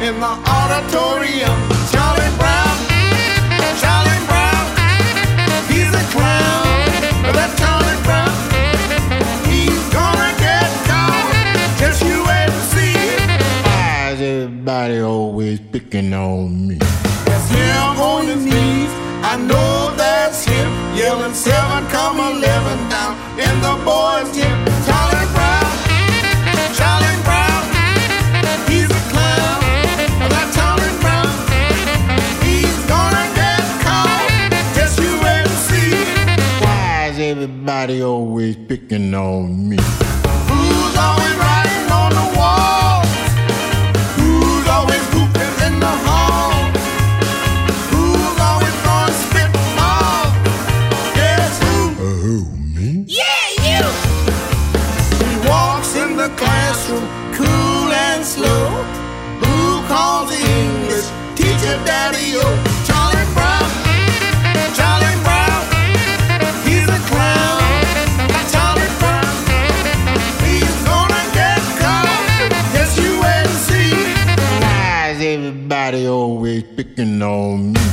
in the auditorium. Charlie Brown, Charlie Brown, he's a clown. That Charlie Brown, he's gonna get caught. Just you wait and see. Why is everybody always picking on me? That's him on his knees. I know that's him, yelling 7, 11 down in the boys' gym. Charlie Brown, Charlie Brown, he's a clown. That Charlie Brown, he's gonna get caught. Just you wait and see. Why is everybody always picking on me? Who's always writing on the wall? Who's always hooping in the hall? Who's always throwing spitball? Guess who? Who, me? Yeah, you! He walks in the classroom, cool and slow. Who calls the English teacher Daddy-O? Charlie Brown, Charlie Brown, he's a clown. Charlie Brown, he's gonna get caught. Guess you wait and see. Why is everybody always picking on me?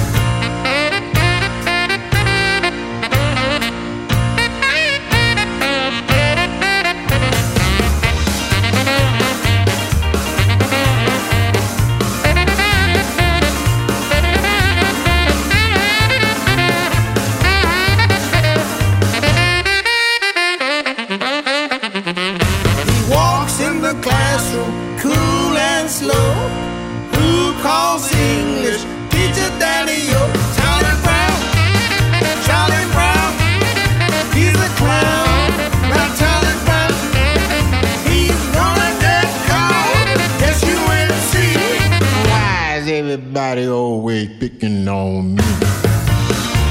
Classroom, cool and slow. Who calls English teacher Daddy-O? Charlie Brown, Charlie Brown, he's a clown. Now Charlie Brown, he's gonna get caught. Guess you wait and see. Why is everybody always picking on me?